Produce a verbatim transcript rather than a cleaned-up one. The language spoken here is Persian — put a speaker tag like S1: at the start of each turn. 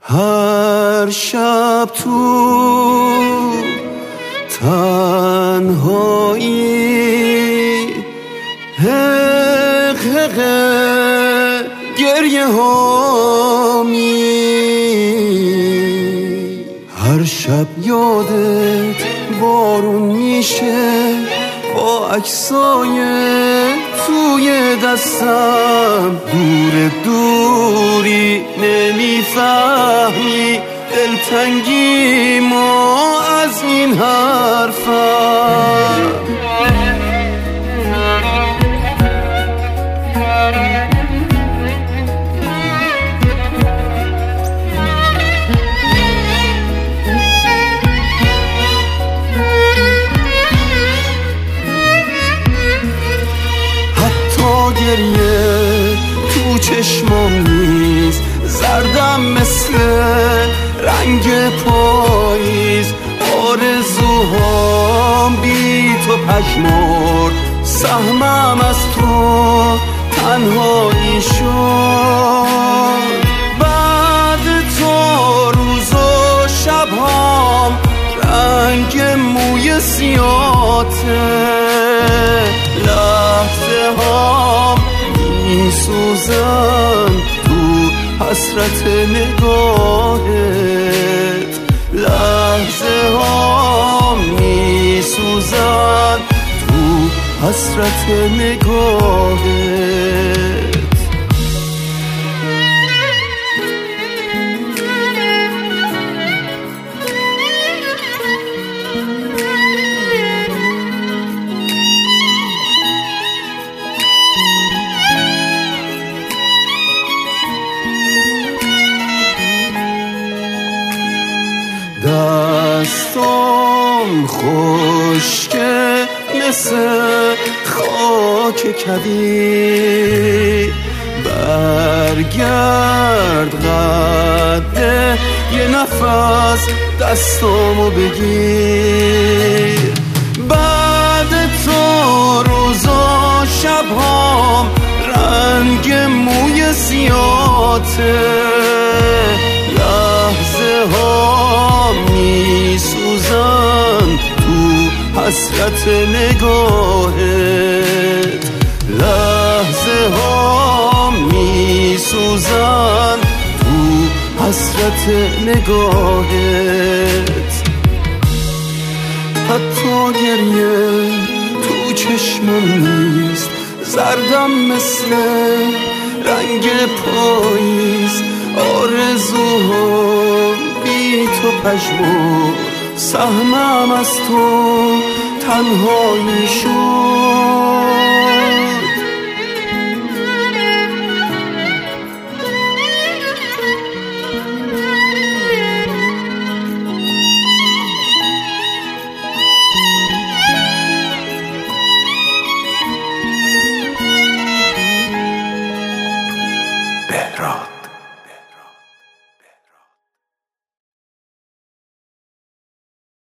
S1: هر شب تو تنهایی حق حق گریه هامی، هر شب یادت بارون میشه با عکسای توی دستم، دور دوری نمیفهمی دلتنگی ما از این حرفم. گریه تو چشمام نیست، زردم مثل رنگ پاییز، آرزوهام بی تو پشمرد، سهمم از تو تنهایی شد. بعد تو روز و شبهام رنگ موی سیاته، لحظه هام می سوزن تو حسرت نگاهت، لحظه هام می سوزن تو حسرت نگاهت. دستام خشکه مثل خاک کبیر، برگرد قده یه نفس دستامو بگیر. بعد تو روز و شبهام رنگ موی سیاته، لحظه ها می سوزن تو حسرت نگاهت، لحظه ها می سوزن تو حسرت نگاهت. حتی گریه تو چشمم نیست، زردم مثل رنگ پاییز، آرزوها بی تو پژمرد، سهمم از تو تنهایی شد.